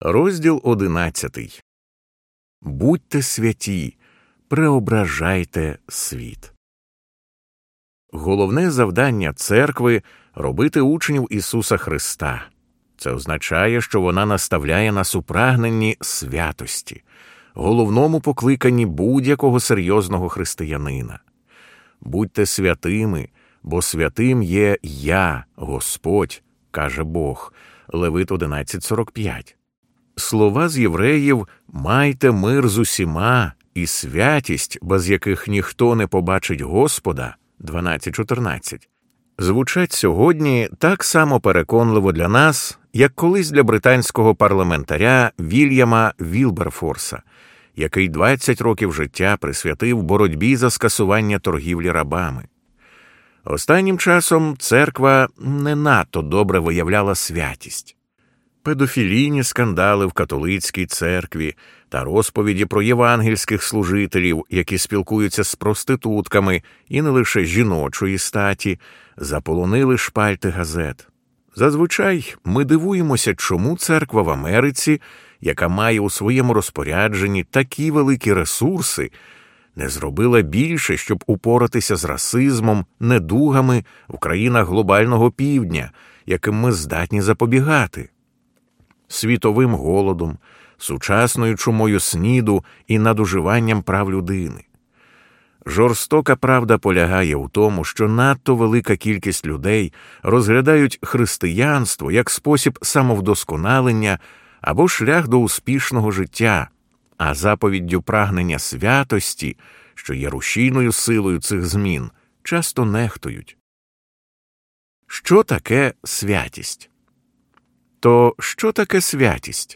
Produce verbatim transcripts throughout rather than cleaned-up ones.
Розділ одинадцятий. Будьте святі, преображайте світ. Головне завдання церкви – робити учнів Ісуса Христа. Це означає, що вона наставляє нас у прагненні святості, головному покликанні будь-якого серйозного християнина. Будьте святими, бо святим є Я, Господь, каже Бог. Левит одинадцять сорок п'ять. Слова з євреїв «майте мир з усіма» і «святість, без яких ніхто не побачить Господа» дванадцять чотирнадцять звучать сьогодні так само переконливо для нас, як колись для британського парламентаря Вільяма Вілберфорса, який двадцять років життя присвятив боротьбі за скасування торгівлі рабами. Останнім часом церква не надто добре виявляла святість. Педофілійні скандали в католицькій церкві та розповіді про євангельських служителів, які спілкуються з проститутками і не лише жіночої статі, заполонили шпальти газет. Зазвичай ми дивуємося, чому церква в Америці, яка має у своєму розпорядженні такі великі ресурси, не зробила більше, щоб упоратися з расизмом, недугами в країнах глобального півдня, яким ми здатні запобігати. Світовим голодом, сучасною чумою сніду і надуживанням прав людини. Жорстока правда полягає у тому, що надто велика кількість людей розглядають християнство як спосіб самовдосконалення або шлях до успішного життя, а заповіддю прагнення святості, що є рушійною силою цих змін, часто нехтують. Що таке святість? То що таке святість?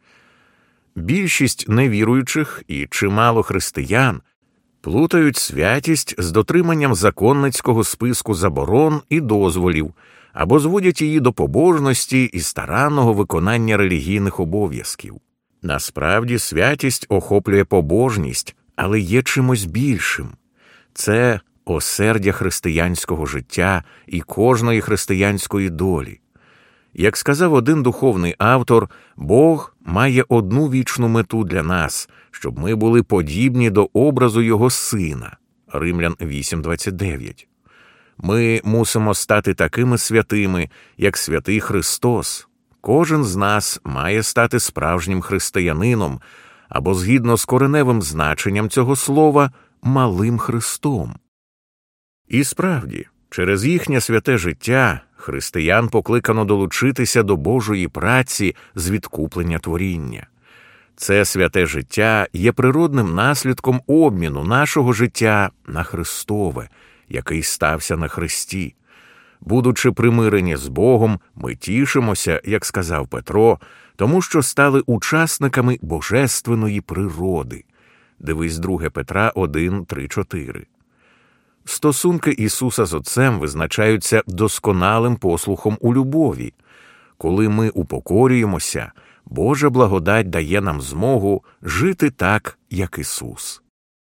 Більшість невіруючих і чимало християн плутають святість з дотриманням законницького списку заборон і дозволів, або зводять її до побожності і старанного виконання релігійних обов'язків. Насправді святість охоплює побожність, але є чимось більшим. Це осердя християнського життя і кожної християнської долі. Як сказав один духовний автор, Бог має одну вічну мету для нас, щоб ми були подібні до образу Його Сина. Римлян вісім двадцять дев'ять. Ми мусимо стати такими святими, як святий Христос. Кожен з нас має стати справжнім християнином, або, згідно з кореневим значенням цього слова, малим Христом. І справді, через їхнє святе життя християн покликано долучитися до Божої праці з відкуплення творіння. Це святе життя є природним наслідком обміну нашого життя на Христове, який стався на Христі. Будучи примирені з Богом, ми тішимося, як сказав Петро, тому що стали учасниками божественної природи. Дивись друге Петра один, три, чотири. Стосунки Ісуса з Отцем визначаються досконалим послухом у любові. Коли ми упокорюємося, Божа благодать дає нам змогу жити так, як Ісус.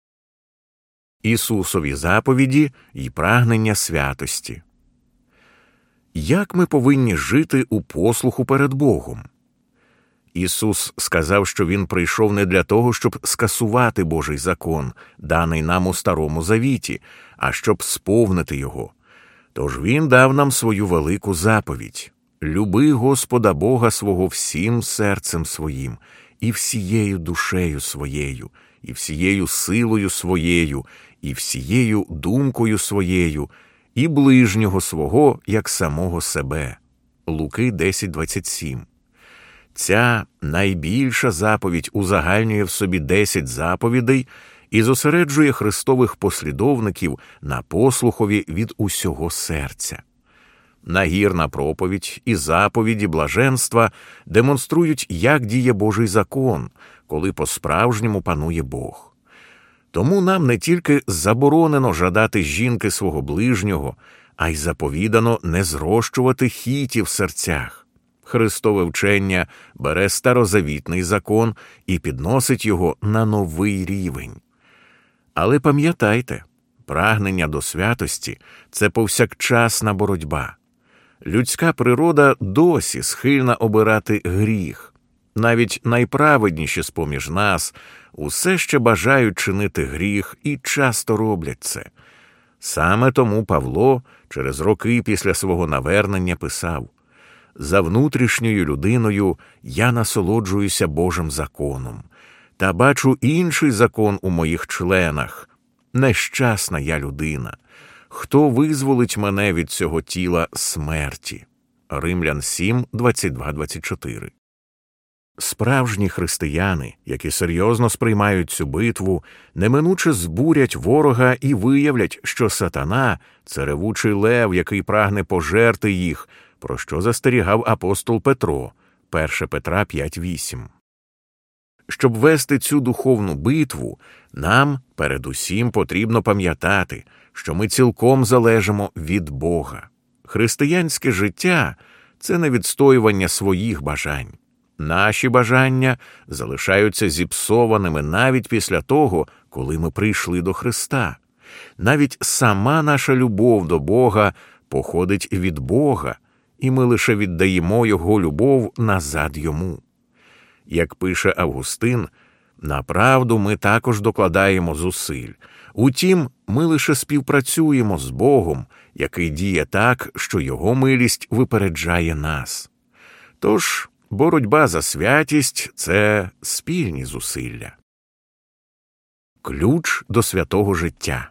Ісусові заповіді і прагнення святості. Як ми повинні жити у послуху перед Богом? Ісус сказав, що Він прийшов не для того, щоб скасувати Божий закон, даний нам у Старому Завіті, а щоб сповнити його. Тож Він дав нам свою велику заповідь – «Люби Господа Бога свого всім серцем своїм, і всією душею своєю, і всією силою своєю, і всією думкою своєю, і ближнього свого, як самого себе». Луки десять двадцять сім. Ця найбільша заповідь узагальнює в собі десять заповідей і зосереджує Христових послідовників на послухові від усього серця. Нагірна проповідь і заповіді блаженства демонструють, як діє Божий закон, коли по-справжньому панує Бог. Тому нам не тільки заборонено жадати жінки свого ближнього, а й заповідано не зрощувати хіті в серцях. Христове вчення бере старозавітний закон і підносить його на новий рівень. Але пам'ятайте, прагнення до святості – це повсякчасна боротьба. Людська природа досі схильна обирати гріх. навіть найправедніші з-поміж нас усе ще бажають чинити гріх і часто роблять це. Саме тому Павло через роки після свого навернення писав: «За внутрішньою людиною я насолоджуюся Божим законом, та бачу інший закон у моїх членах. Нещасна я людина. Хто визволить мене від цього тіла смерті?» Римлян сім, двадцять два двадцять чотири. Справжні християни, які серйозно сприймають цю битву, неминуче збурять ворога і виявлять, що сатана – це ревучий лев, який прагне пожерти їх, про що застерігав апостол Петро, перше Петра п'ять вісім. Щоб вести цю духовну битву, нам передусім потрібно пам'ятати, що ми цілком залежимо від Бога. Християнське життя – це не відстоювання своїх бажань. Наші бажання залишаються зіпсованими навіть після того, коли ми прийшли до Христа. Навіть сама наша любов до Бога походить від Бога, і ми лише віддаємо Його любов назад Йому. Як пише Августин, на правду ми також докладаємо зусиль. Утім, ми лише співпрацюємо з Богом, який діє так, що Його милість випереджає нас. Тож, боротьба за святість – це спільні зусилля. Ключ до святого життя.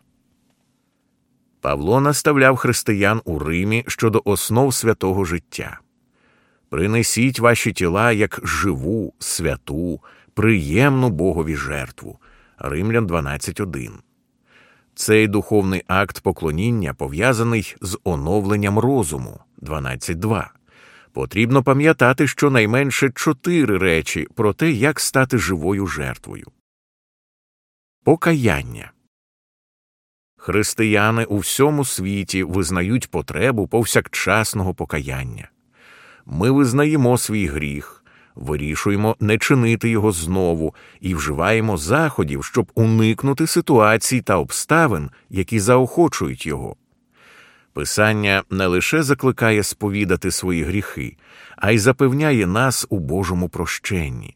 Павло наставляв християн у Римі щодо основ святого життя. «Принесіть ваші тіла як живу, святу, приємну Богові жертву» Римлян дванадцять один. Цей духовний акт поклоніння пов'язаний з оновленням розуму дванадцять два. Потрібно пам'ятати щонайменше чотири речі про те, як стати живою жертвою. Покаяння. Християни у всьому світі визнають потребу повсякчасного покаяння. Ми визнаємо свій гріх, вирішуємо не чинити його знову і вживаємо заходів, щоб уникнути ситуацій та обставин, які заохочують його. Писання не лише закликає сповідати свої гріхи, а й запевняє нас у Божому прощенні.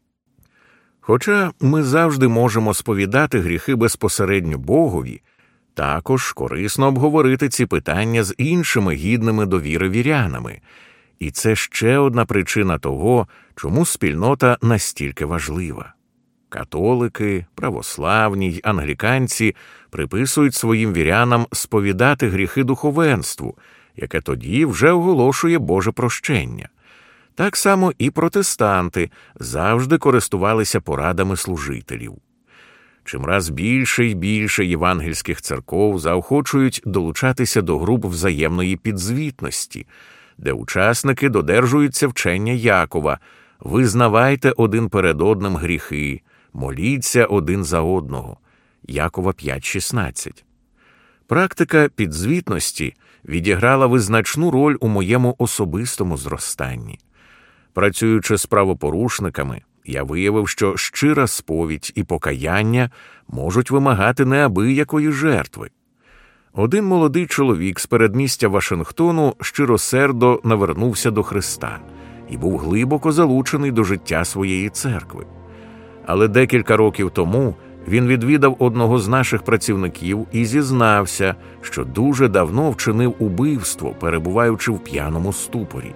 Хоча ми завжди можемо сповідати гріхи безпосередньо Богові, також корисно обговорити ці питання з іншими гідними довіри вірянами. І це ще одна причина того, чому спільнота настільки важлива. Католики, православні й англіканці приписують своїм вірянам сповідати гріхи духовенству, яке тоді вже оголошує Боже прощення. Так само і протестанти завжди користувалися порадами служителів. Чимраз більше й більше євангельських церков заохочують долучатися до груп взаємної підзвітності, де учасники додержуються вчення Якова: «Визнавайте один перед одним гріхи, моліться один за одного» Якова п'ять шістнадцять. Практика підзвітності відіграла визначну роль у моєму особистому зростанні. Працюючи з правопорушниками, я виявив, що щира сповідь і покаяння можуть вимагати неабиякої жертви. Один молодий чоловік з передмістя Вашингтону щиросердо навернувся до Христа і був глибоко залучений до життя своєї церкви. Але декілька років тому він відвідав одного з наших працівників і зізнався, що дуже давно вчинив убивство, перебуваючи в п'яному ступорі.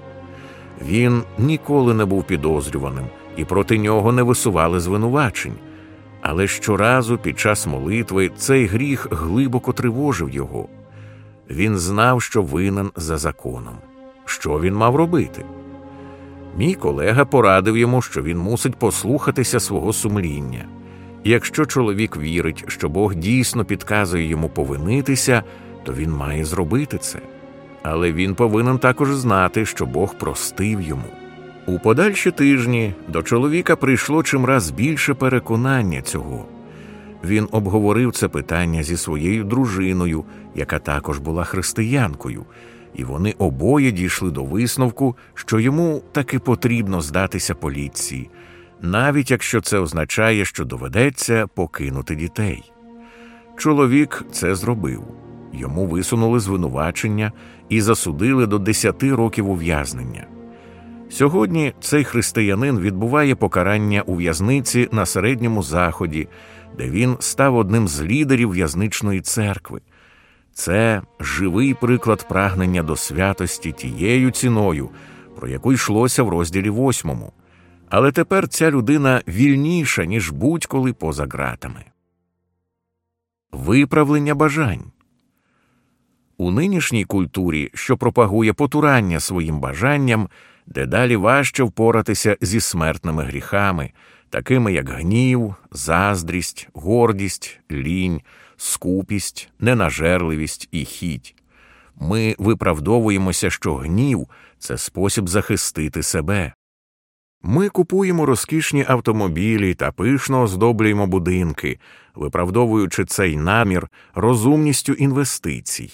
Він ніколи не був підозрюваним, і проти нього не висували звинувачень. Але щоразу під час молитви цей гріх глибоко тривожив його. Він знав, що винен за законом. Що він мав робити? Мій колега порадив йому, що він мусить послухатися свого сумління. Якщо чоловік вірить, що Бог дійсно підказує йому повинитися, то він має зробити це. Але він повинен також знати, що Бог простив йому. У подальші тижні до чоловіка прийшло чимраз більше переконання цього. Він обговорив це питання зі своєю дружиною, яка також була християнкою, і вони обоє дійшли до висновку, що йому таки потрібно здатися поліції, навіть якщо це означає, що доведеться покинути дітей. Чоловік це зробив. Йому висунули звинувачення і засудили до десяти років ув'язнення. Сьогодні цей християнин відбуває покарання у в'язниці на Середньому Заході, де він став одним з лідерів в'язничної церкви. Це живий приклад прагнення до святості тією ціною, про яку йшлося в розділі восьмому. Але тепер ця людина вільніша, ніж будь-коли поза ґратами. Виправлення бажань. У нинішній культурі, що пропагує потурання своїм бажанням, дедалі важче впоратися зі смертними гріхами, такими як гнів, заздрість, гордість, лінь, скупість, ненажерливість і хіть. Ми виправдовуємося, що гнів – це спосіб захистити себе. Ми купуємо розкішні автомобілі та пишно оздоблюємо будинки, виправдовуючи цей намір розумністю інвестицій.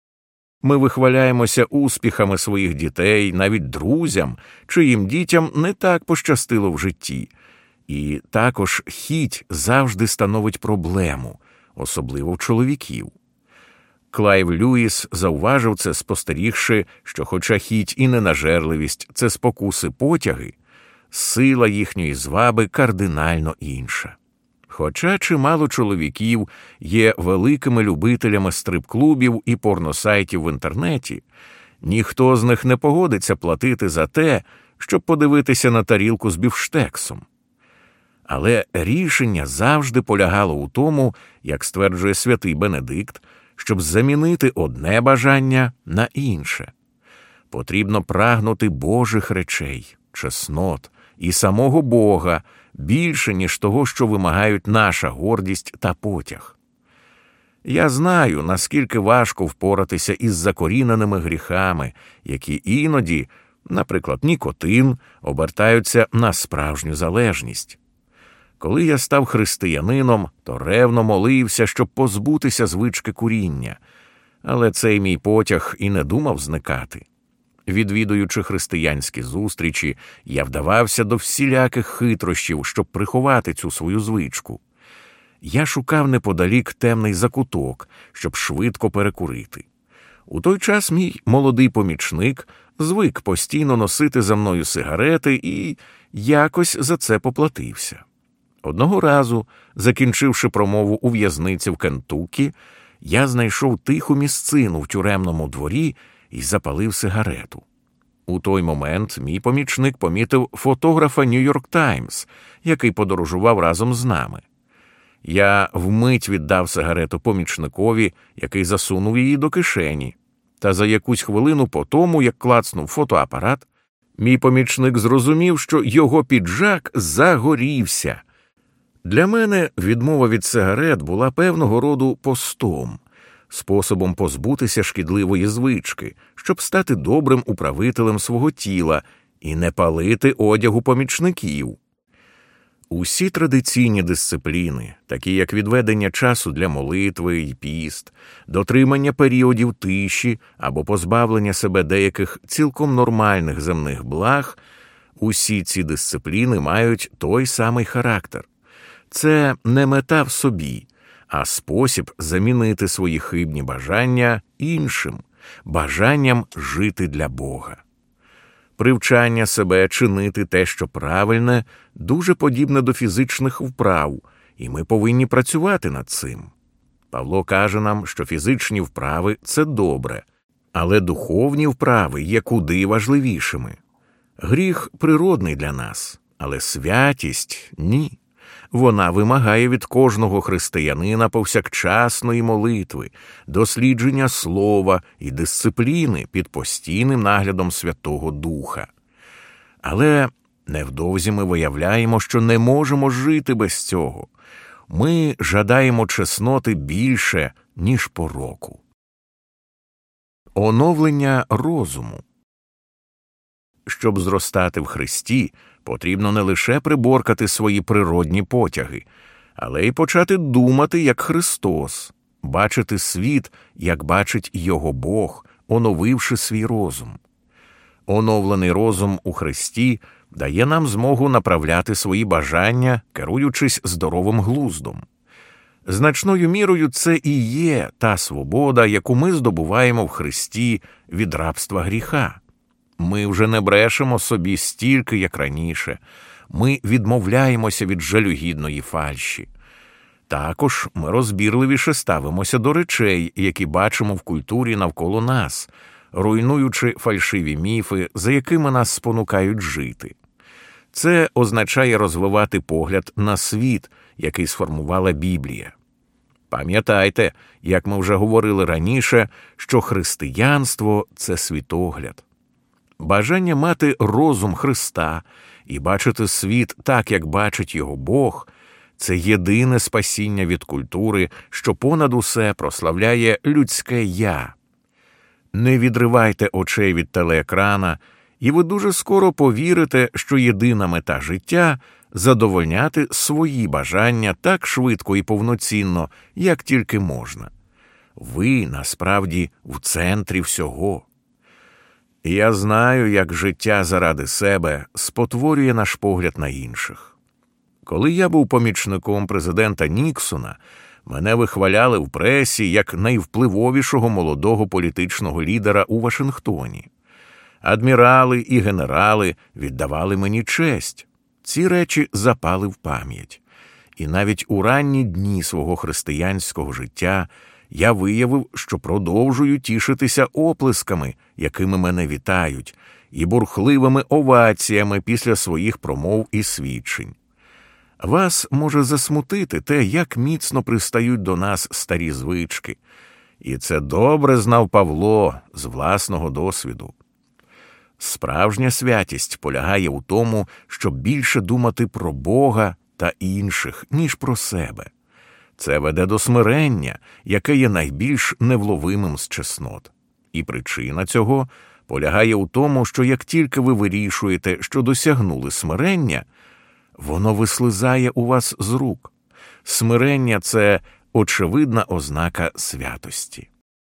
Ми вихваляємося успіхами своїх дітей, навіть друзям, чиїм дітям не так пощастило в житті. І також хіть завжди становить проблему, особливо в чоловіків. Клайв Льюіс зауважив це, спостерігши, що хоча хіть і ненажерливість – це спокуси потяги, сила їхньої зваби кардинально інша. Хоча чимало чоловіків є великими любителями стрип-клубів і порносайтів в інтернеті, ніхто з них не погодиться платити за те, щоб подивитися на тарілку з бівштексом. Але рішення завжди полягало у тому, як стверджує святий Бенедикт, щоб замінити одне бажання на інше. Потрібно прагнути Божих речей, чеснот і самого Бога більше, ніж того, що вимагають наша гордість та потяг. Я знаю, наскільки важко впоратися із закоріненими гріхами, які іноді, наприклад, нікотин, обертаються на справжню залежність. Коли я став християнином, то ревно молився, щоб позбутися звички куріння, але цей мій потяг і не думав зникати. Відвідуючи християнські зустрічі, я вдавався до всіляких хитрощів, щоб приховати цю свою звичку. Я шукав неподалік темний закуток, щоб швидко перекурити. У той час мій молодий помічник звик постійно носити за мною сигарети і якось за це поплатився. Одного разу, закінчивши промову у в'язниці в Кентуккі, я знайшов тиху місцину в тюремному дворі і запалив сигарету. У той момент мій помічник помітив фотографа «Нью-Йорк Таймс», який подорожував разом з нами. Я вмить віддав сигарету помічникові, який засунув її до кишені. Та за якусь хвилину по тому, як клацнув фотоапарат, мій помічник зрозумів, що його піджак загорівся. Для мене відмова від сигарет була певного роду постом, способом позбутися шкідливої звички, щоб стати добрим управителем свого тіла і не палити одягу помічників. Усі традиційні дисципліни, такі як відведення часу для молитви і піст, дотримання періодів тиші або позбавлення себе деяких цілком нормальних земних благ, усі ці дисципліни мають той самий характер. Це не мета в собі, а спосіб замінити свої хибні бажання іншим, бажанням жити для Бога. Привчання себе чинити те, що правильне, дуже подібне до фізичних вправ, і ми повинні працювати над цим. Павло каже нам, що фізичні вправи – це добре, але духовні вправи є куди важливішими. Гріх природний для нас, але святість – ні. Вона вимагає від кожного християнина повсякчасної молитви, дослідження слова і дисципліни під постійним наглядом Святого Духа. Але невдовзі ми виявляємо, що не можемо жити без цього. Ми жадаємо чесноти більше, ніж пороку. Оновлення розуму. Щоб зростати в Христі, потрібно не лише приборкати свої природні потяги, але й почати думати, як Христос, бачити світ, як бачить його Бог, оновивши свій розум. Оновлений розум у Христі дає нам змогу направляти свої бажання, керуючись здоровим глуздом. Значною мірою це і є та свобода, яку ми здобуваємо в Христі від рабства гріха. Ми вже не брешемо собі стільки, як раніше. Ми відмовляємося від жалюгідної фальші. Також ми розбірливіше ставимося до речей, які бачимо в культурі навколо нас, руйнуючи фальшиві міфи, за якими нас спонукають жити. Це означає розвивати погляд на світ, який сформувала Біблія. Пам'ятайте, як ми вже говорили раніше, що християнство – це світогляд. Бажання мати розум Христа і бачити світ так, як бачить його Бог – це єдине спасіння від культури, що понад усе прославляє людське «я». Не відривайте очей від телеекрана, і ви дуже скоро повірите, що єдина мета життя – задовольняти свої бажання так швидко і повноцінно, як тільки можна. Ви, насправді, в центрі всього. Я знаю, як життя заради себе спотворює наш погляд на інших. Коли я був помічником президента Ніксона, мене вихваляли в пресі як найвпливовішого молодого політичного лідера у Вашингтоні. Адмірали і генерали віддавали мені честь. Ці речі запали в пам'ять. І навіть у ранні дні свого християнського життя я виявив, що продовжую тішитися оплесками, якими мене вітають, і бурхливими оваціями після своїх промов і свідчень. Вас може засмутити те, як міцно пристають до нас старі звички. І це добре знав Павло з власного досвіду. Справжня святість полягає у тому, щоб більше думати про Бога та інших, ніж про себе. Це веде до смирення, яке є найбільш невловимим з чеснот. І причина цього полягає у тому, що як тільки ви вирішуєте, що досягнули смирення, воно вислизає у вас з рук. Смирення – це очевидна ознака святості.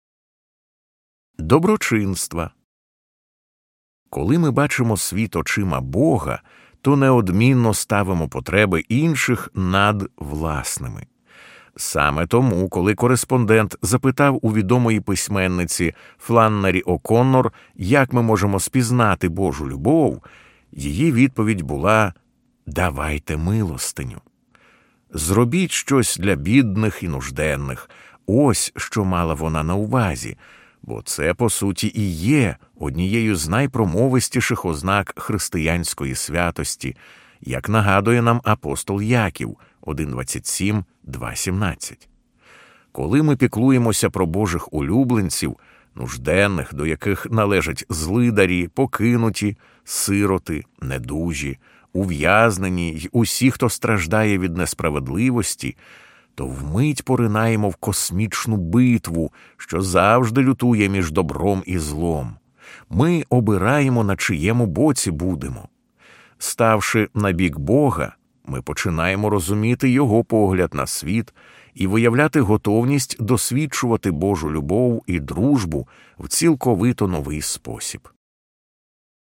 Доброчинства. Коли ми бачимо світ очима Бога, то неодмінно ставимо потреби інших над власними. Саме тому, коли кореспондент запитав у відомої письменниці Фланнері О'Коннор, як ми можемо спізнати Божу любов, її відповідь була «давайте милостиню». Зробіть щось для бідних і нужденних. Ось що мала вона на увазі, бо це, по суті, і є однією з найпромовистіших ознак християнської святості, як нагадує нам апостол Яків один двадцять сім, два сімнадцять. Коли ми піклуємося про Божих улюбленців, нужденних, до яких належать злидарі, покинуті, сироти, недужі, ув'язнені й усі, хто страждає від несправедливості, то вмить поринаємо в космічну битву, що завжди лютує між добром і злом. Ми обираємо, на чиєму боці будемо. Ставши на бік Бога, ми починаємо розуміти Його погляд на світ і виявляти готовність досвідчувати Божу любов і дружбу в цілковито новий спосіб.